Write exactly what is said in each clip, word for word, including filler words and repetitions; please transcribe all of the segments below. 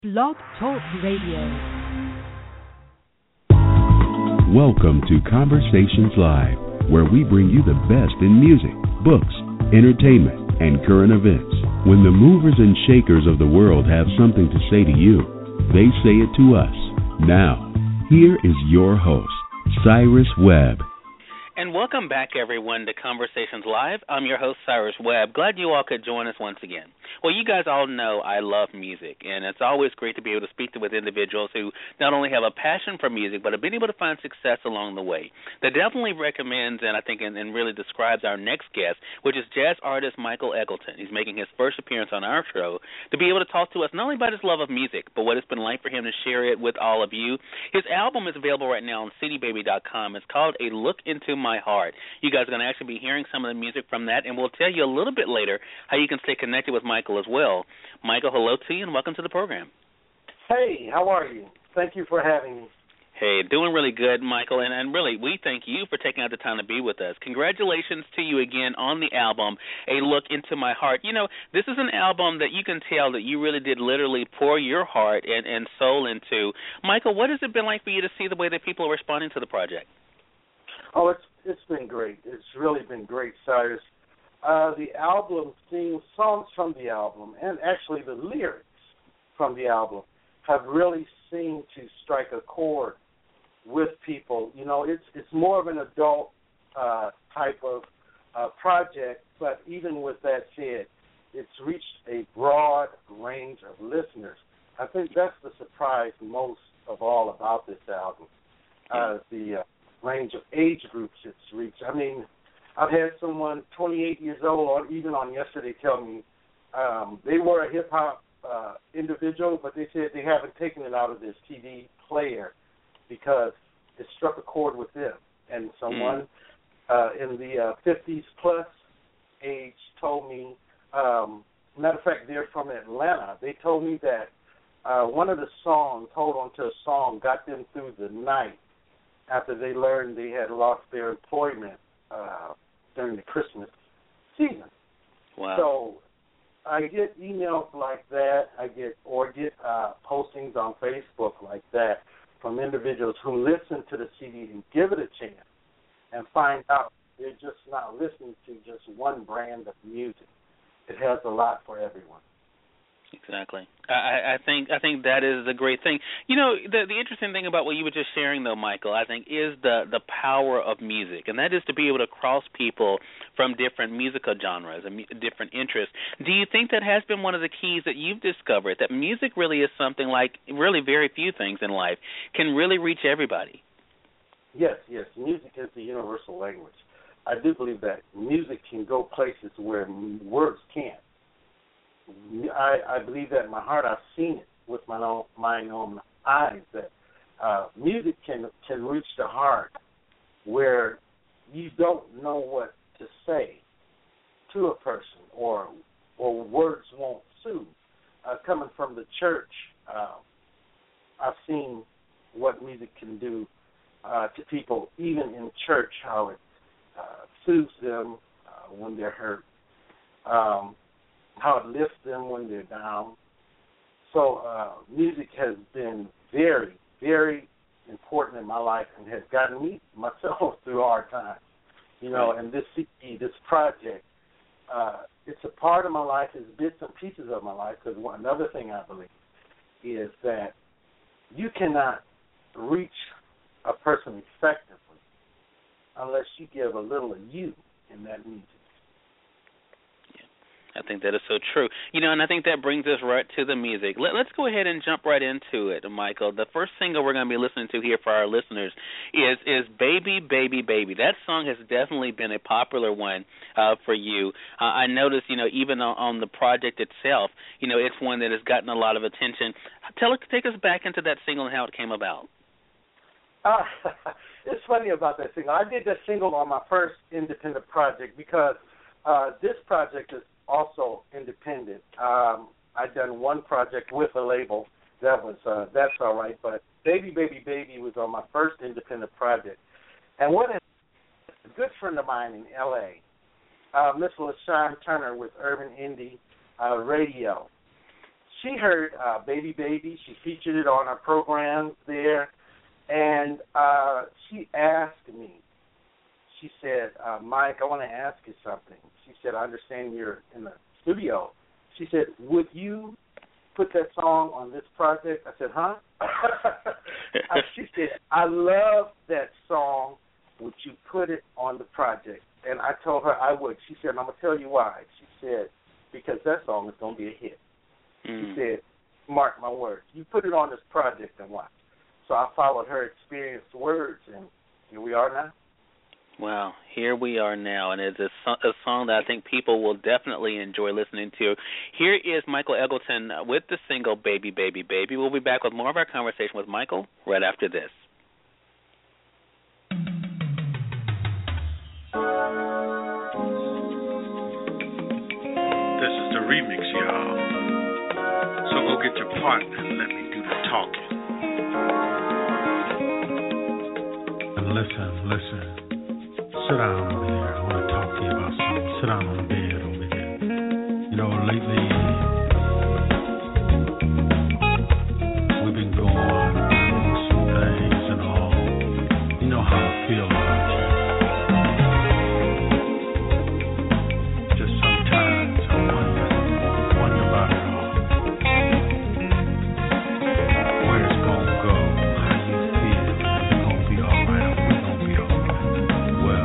Blog Talk Radio. Welcome to Conversations Live, where we bring you the best in music, books, entertainment, and current events. When the movers and shakers of the world have something to say to you, they say it to us. Now, here is your host, Cyrus Webb. And welcome back, everyone, to Conversations Live. I'm your host, Cyrus Webb. Glad you all could join us once again. Well, you guys all know I love music, and it's always great to be able to speak to with individuals who not only have a passion for music, but have been able to find success along the way. That definitely recommends, and I think, and, and really describes our next guest, which is jazz artist Michael Eggleton. He's making his first appearance on our show to be able to talk to us not only about his love of music, but what it's been like for him to share it with all of you. His album is available right now on C D Baby dot com. It's called A Look Into My Heart. You guys are going to actually be hearing some of the music from that, and we'll tell you a little bit later how you can stay connected with Michael as well. Michael, hello to you, and welcome to the program. Hey, how are you? Thank you for having me. Hey, doing really good, Michael, and, and really, we thank you for taking out the time to be with us. Congratulations to you again on the album, A Look Into My Heart. You know, this is an album that you can tell that you really did literally pour your heart and, and soul into. Michael, what has it been like for you to see the way that people are responding to the project? Oh, it's it's been great. It's really been great, Cyrus. Uh, the album, seeing songs from the album, and actually the lyrics from the album have really seemed to strike a chord with people. You know, it's it's more of an adult uh, type of uh, project, but even with that said, it's reached a broad range of listeners. I think that's the surprise most of all about this album, uh, the uh, range of age groups it's reached. I mean, I've had someone twenty-eight years old, or even on yesterday, tell me um, they were a hip-hop uh, individual, but they said they haven't taken it out of this T V player because it struck a chord with them. And someone uh, in the uh, fifties plus age told me, um, matter of fact, they're from Atlanta. They told me that uh, one of the songs, Hold On to a Song, got them through the night after they learned they had lost their employment uh, during the Christmas season. Wow. So I get emails like that, I get or get uh, postings on Facebook like that from individuals who listen to the C D and give it a chance and find out they're just not listening to just one brand of music. It has a lot for everyone. Exactly. I, I think I think that is a great thing. You know, the the interesting thing about what you were just sharing, though, Michael, I think, is the, the power of music, and that is to be able to cross people from different musical genres and different interests. Do you think that has been one of the keys that you've discovered, that music really is something like really very few things in life can really reach everybody? Yes, yes. Music is the universal language. I do believe that music can go places where words can't. I, I believe that in my heart. I've seen it with my own, my own eyes, that uh, music can can reach the heart where you don't know what to say to a person, or or words won't soothe. Uh, coming from the church, uh, I've seen what music can do uh, to people, even in church, how it uh, soothes them uh, when they're hurt. Um, how it lifts them when they're down. So uh, music has been very, very important in my life and has gotten me, myself, through hard times. You know, and this C D, this project, uh, it's a part of my life, it's bits and pieces of my life, because another thing I believe is that you cannot reach a person effectively unless you give a little of you in that music. I think that is so true. You know, and I think that brings us right to the music. Let, let's go ahead and jump right into it, Michael. The first single we're going to be listening to here for our listeners is is Baby, Baby, Baby. That song has definitely been a popular one uh, for you. Uh, I noticed, you know, even on, on the project itself, you know, it's one that has gotten a lot of attention. Tell Take us back into that single and how it came about. Uh, it's funny about that single. I did that single on my first independent project because uh, this project is also independent. Um, I've done one project with a label. That was uh, that's all right. But Baby, Baby, Baby was on my first independent project. And what is a good friend of mine in L A, uh, Miss LaShawn Turner with Urban Indie uh, Radio, she heard uh, Baby Baby. She featured it on our programs there. And uh, she asked me, she said, uh, Mike, I want to ask you something. She said, I understand you're in the studio. She said, would you put that song on this project? I said, huh? She said, I love that song. Would you put it on the project? And I told her I would. She said, I'm going to tell you why. She said, because that song is going to be a hit. Mm. She said, mark my words. You put it on this project and watch. So I followed her experienced words, and here we are now. Well, here we are now, and it's a, so- a song that I think people will definitely enjoy listening to. Here is Michael Eggleton with the single Baby, Baby, Baby. We'll be back with more of our conversation with Michael right after this. This is the remix, y'all. So go get your part and let me do the talking. And listen, listen. Sit down over here. I want to talk to you about something. Sit down on the bed over here. You know, lately we've been going through some things and all. You know how I feel about you. Just sometimes I wonder, wonder about it all. Where it's gonna go, how you feel. Is it gonna be all right? Are we gonna be all right? Well.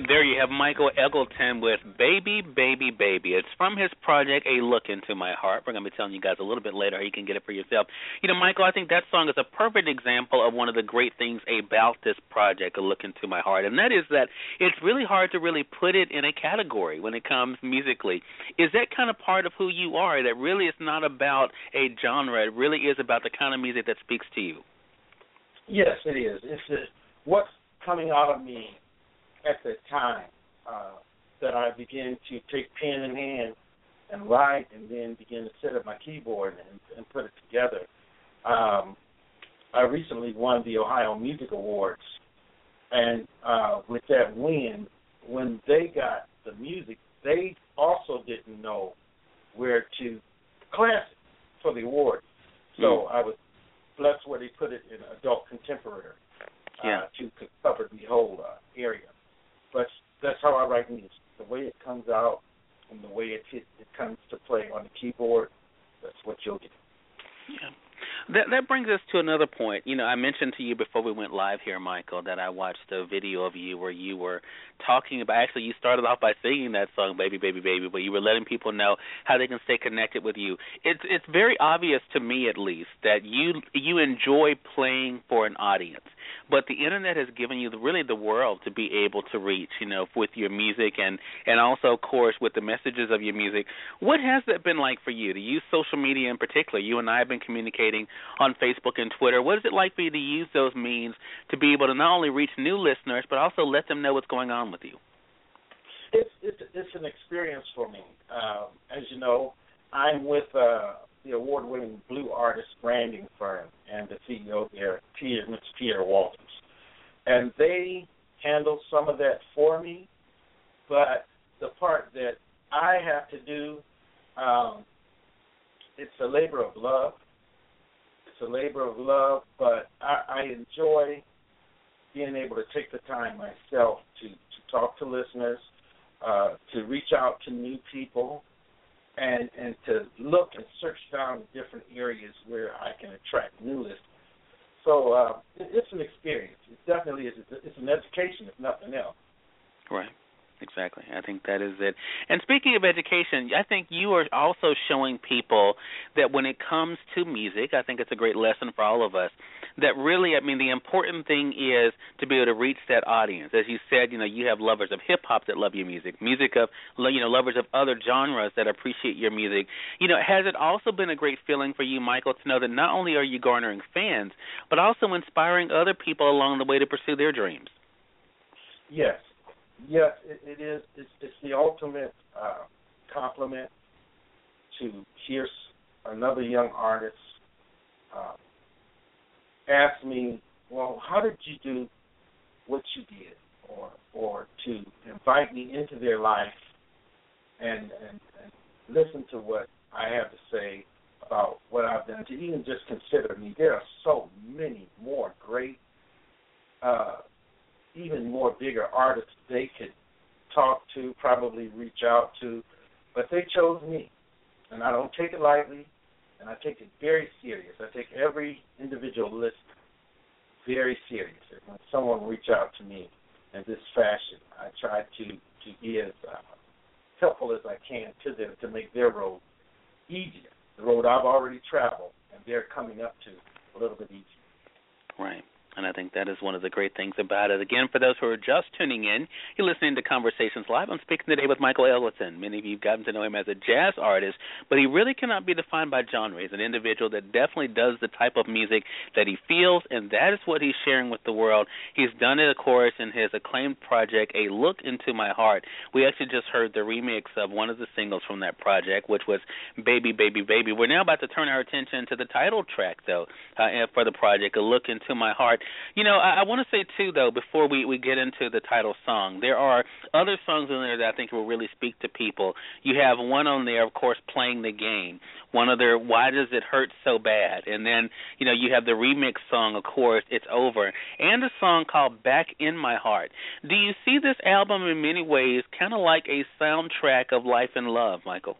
There you have Michael Eggleton with Baby, Baby, Baby. It's from his project, A Look Into My Heart. We're going to be telling you guys a little bit later how you can get it for yourself. You know, Michael, I think that song is a perfect example of one of the great things about this project, A Look Into My Heart, and that is that it's really hard to really put it in a category when it comes musically. Is that kind of part of who you are, that really it's not about a genre, it really is about the kind of music that speaks to you? Yes, it is. It's a, what's coming out of me at the time uh, that I began to take pen in hand and write, and then begin to set up my keyboard and, and put it together. Um, I recently won the Ohio Music Awards, and uh, with that win, when they got the music, they also didn't know where to class it for the award. So mm. I was blessed where they put it in adult contemporary uh, yeah. to cover the whole uh, area. But that's how I write music. The way it comes out and the way it hit, it comes to play on the keyboard, that's what you'll get. Yeah. That that brings us to another point. You know, I mentioned to you before we went live here, Michael, that I watched a video of you where you were talking about, actually you started off by singing that song, Baby, Baby, Baby, but you were letting people know how they can stay connected with you. It's it's very obvious to me, at least, that you you enjoy playing for an audience. But the Internet has given you the, really the world to be able to reach, you know, with your music and, and also, of course, with the messages of your music. What has that been like for you to use social media in particular? You and I have been communicating on Facebook and Twitter. What is it like for you to use those means to be able to not only reach new listeners but also let them know what's going on with you? It's it's, it's an experience for me. Um, as you know, I'm with uh, the award-winning Blue Artist branding firm and the C E O there, Peter, Mister Peter Walters. And they handle some of that for me, but the part that I have to do, um, it's a labor of love. It's a labor of love, but I, I enjoy being able to take the time myself to, to talk to listeners, uh, to reach out to new people, and and to look and search down different areas where I can attract new listeners. So uh, it, it's an experience. It definitely is. It's, it's an education, if nothing else. Right. Exactly. I think that is it. And speaking of education, I think you are also showing people that when it comes to music, I think it's a great lesson for all of us, that really, I mean, the important thing is to be able to reach that audience. As you said, you know, you have lovers of hip-hop that love your music, music of, you know, lovers of other genres that appreciate your music. You know, has it also been a great feeling for you, Michael, to know that not only are you garnering fans, but also inspiring other people along the way to pursue their dreams? Yes. Yes, it, it is. It's, it's the ultimate uh, compliment to hear another young artist uh, ask me, well, how did you do what you did? Or or to invite me into their life and, and, and listen to what I have to say about what I've done, to even just consider me. There are so many more great uh even more bigger artists they could talk to, probably reach out to, but they chose me. And I don't take it lightly, and I take it very serious. I take every individual list very serious. And when someone reach out to me in this fashion, I try to, to be as uh, helpful as I can to them to make their road easier. The road I've already traveled, and they're coming up to a little bit easier. Right. And I think that is one of the great things about it. Again, for those who are just tuning in, you're listening to Conversations Live. I'm speaking today with Michael Eggleton. Many of you have gotten to know him as a jazz artist, but he really cannot be defined by genre. He's an individual that definitely does the type of music that he feels, and that is what he's sharing with the world. He's done it, of course, in his acclaimed project, A Look Into My Heart. We actually just heard the remix of one of the singles from that project, which was Baby, Baby, Baby. We're now about to turn our attention to the title track, though, uh, for the project, A Look Into My Heart. You know, I, I want to say, too, though, before we, we get into the title song, there are other songs in there that I think will really speak to people. You have one on there, of course, Playing the Game, one other, Why Does It Hurt So Bad? And then, you know, you have the remix song, of course, It's Over, and a song called Back in My Heart. Do you see this album in many ways kind of like a soundtrack of life and love, Michael?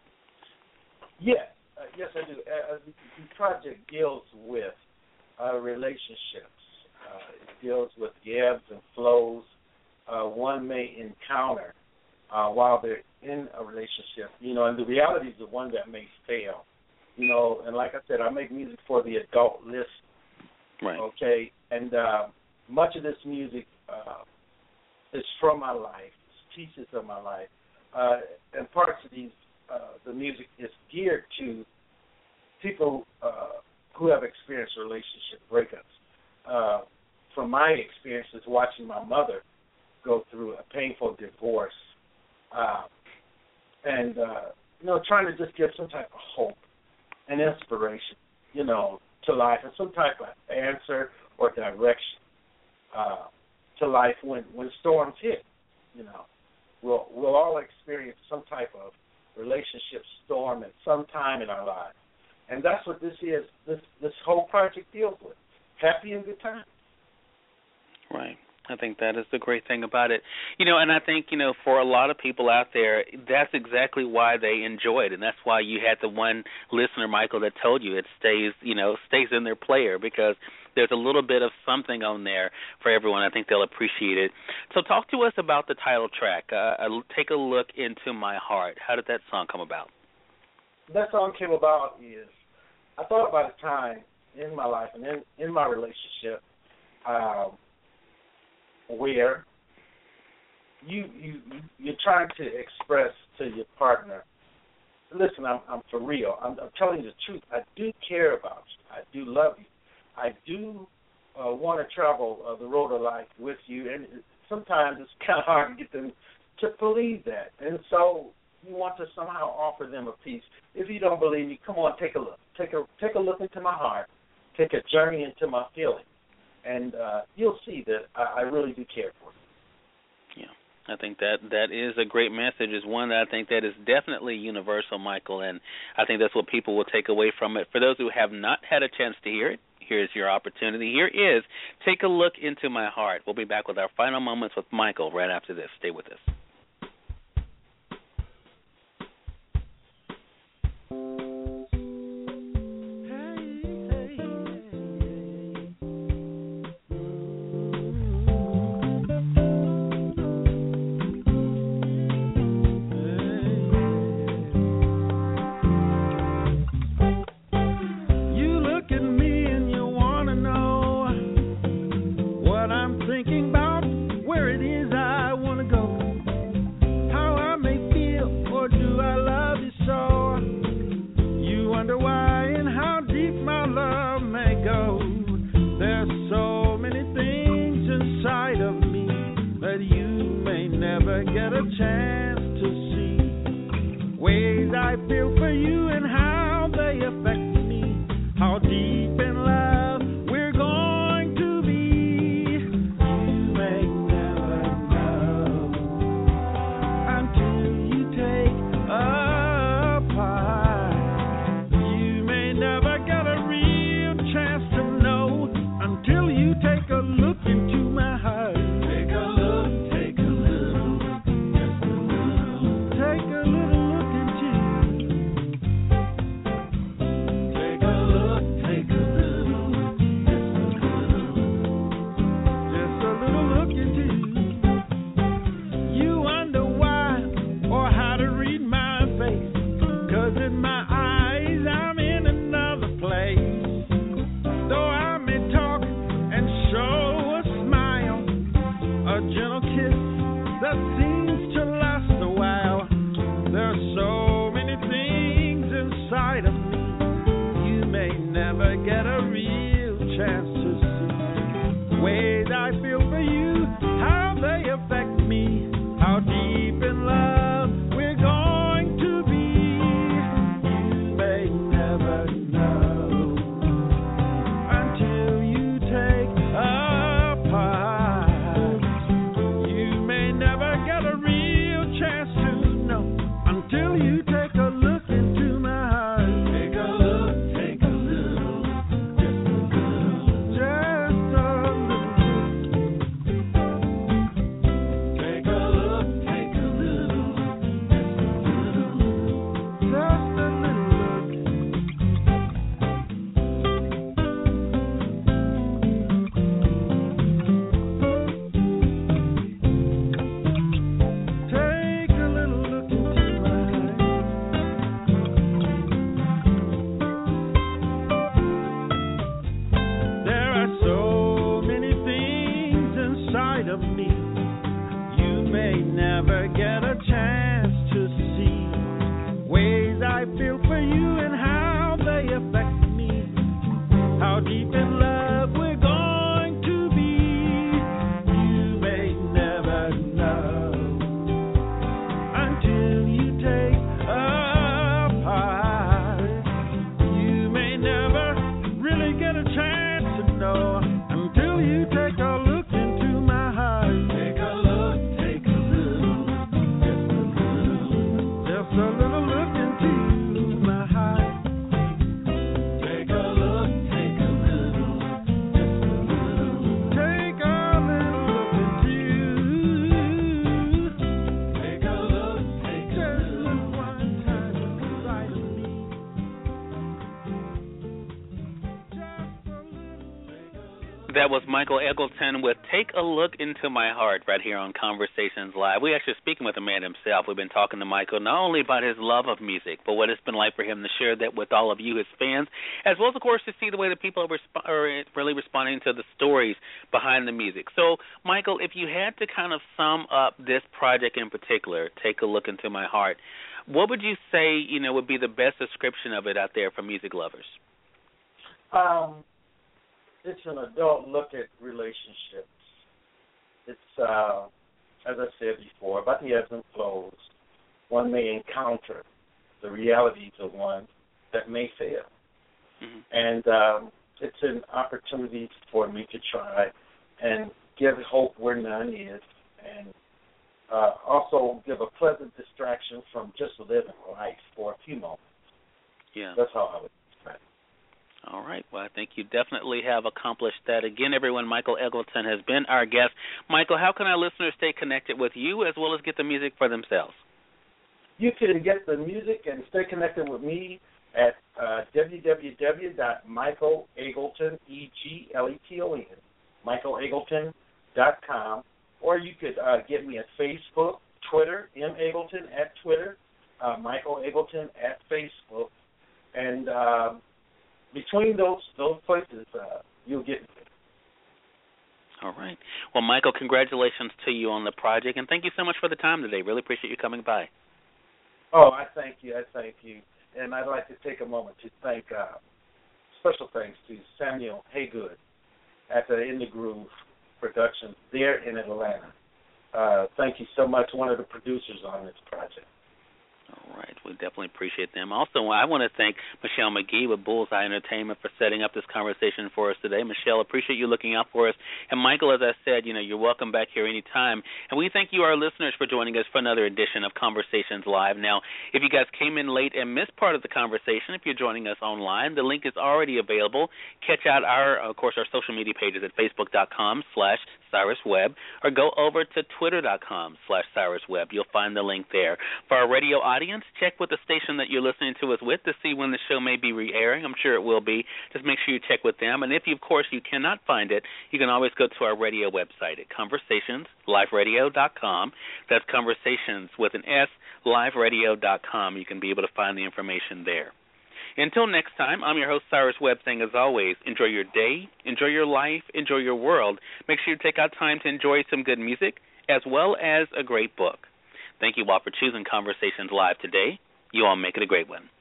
Yes, uh, yes, I do. Uh, the, the project deals with uh, relationships. Uh, it deals with the ebbs and flows uh, one may encounter uh, while they're in a relationship, you know, and the reality is the one that may fail, you know, and like I said, I make music for the adult list, right? Okay, and uh, much of this music uh, is from my life, it's pieces of my life, uh, and parts of these, uh, the music is geared to people uh, who have experienced relationship breakups. Uh, from my experiences watching my mother go through a painful divorce, uh, and, uh, you know, trying to just give some type of hope and inspiration, you know, to life, and some type of answer or direction uh, to life when, when storms hit, you know. We'll, we'll all experience some type of relationship storm at some time in our lives. And that's what this is, this, this whole project deals with, happy and good times. Right. I think that is the great thing about it. You know, and I think, you know, for a lot of people out there, that's exactly why they enjoy it, and that's why you had the one listener, Michael, that told you it stays, you know, stays in their player, because there's a little bit of something on there for everyone. I think they'll appreciate it. So talk to us about the title track, uh, Take a Look Into My Heart. How did that song come about? That song came about is, I thought about a time in my life and in, in my relationship um, where you, you, you're trying to express to your partner, listen, I'm, I'm for real. I'm, I'm telling you the truth. I do care about you. I do love you. I do uh, want to travel uh, the road of life with you, and sometimes it's kind of hard to get them to believe that. And so you want to somehow offer them a piece. If you don't believe me, come on, take a look. Take a take a look into my heart. Take a journey into my feelings, and uh, you'll see that I, I really do care for you. Yeah, I think that that is a great message. It's one that I think that is definitely universal, Michael, and I think that's what people will take away from it. For those who have not had a chance to hear it, here's your opportunity. Here is Take a Look Into My Heart. We'll be back with our final moments with Michael right after this. Stay with us. Show us deep in love we're going to be, you may never know until you take a part. You may never really get a chance to know until you take a look into my heart. Take a look, take a little, just a little, just a little look into my heart. Take a look, take a little, just a little, take a little look into. Take a look, take a little, one time inside of me. That was Michael Eggleton with Take a Look Into My Heart right here on Conversations Live. We're actually speaking with the man himself. We've been talking to Michael not only about his love of music, but what it's been like for him to share that with all of you, his fans, as well as, of course, to see the way that people are, resp- are really responding to the stories behind the music. So, Michael, if you had to kind of sum up this project in particular, Take a Look Into My Heart, what would you say, you know, would be the best description of it out there for music lovers? Um, it's an adult look at relationships. It's, uh, as I said before, about the ebbs and flows. One may encounter the realities of one that may fail. Mm-hmm. And um, it's an opportunity for me to try and give hope where none is, and uh, also give a pleasant distraction from just living life for a few moments. Yeah. That's how I would describe it. All right. Well, I think you definitely have accomplished that. Again, everyone, Michael Eggleton has been our guest. Michael, how can our listeners stay connected with you as well as get the music for themselves? You can get the music and stay connected with me at uh, w w w dot michael eggleton, E G L E T O N, michael eggleton dot com, or you could uh, get me at Facebook, Twitter, M. Eggleton at Twitter, uh, Michael Eggleton at Facebook, and uh, between those those places, uh, you'll get me. All right. Well, Michael, congratulations to you on the project, and thank you so much for the time today. Really appreciate you coming by. Oh, I thank you. I thank you. And I'd like to take a moment to thank, uh, special thanks to Samuel Haygood at the In the Groove Productions there in Atlanta. Uh, thank you so much, one of the producers on this project. All right. We definitely appreciate them. Also, I want to thank Michelle McGee with Bullseye Entertainment for setting up this conversation for us today. Michelle, appreciate you looking out for us. And Michael, as I said, you know, you're welcome back here anytime. And we thank you, our listeners, for joining us for another edition of Conversations Live. Now, if you guys came in late and missed part of the conversation, if you're joining us online, the link is already available. Catch out our, of course, our social media pages at facebook.com slash Cyrus Webb, or go over to twitter.com slash Cyrus Webb. You'll find the link there. For our radio audience, check with the station that you're listening to us with to see when the show may be re-airing. I'm sure it will be. Just make sure you check with them. And if, you, of course, you cannot find it, you can always go to our radio website at conversations live radio dot com. That's Conversations with an S, live radio dot com. You can be able to find the information there. Until next time, I'm your host, Cyrus Webb, saying, as always, enjoy your day, enjoy your life, enjoy your world. Make sure you take out time to enjoy some good music as well as a great book. Thank you all for choosing Conversations Live today. You all make it a great one.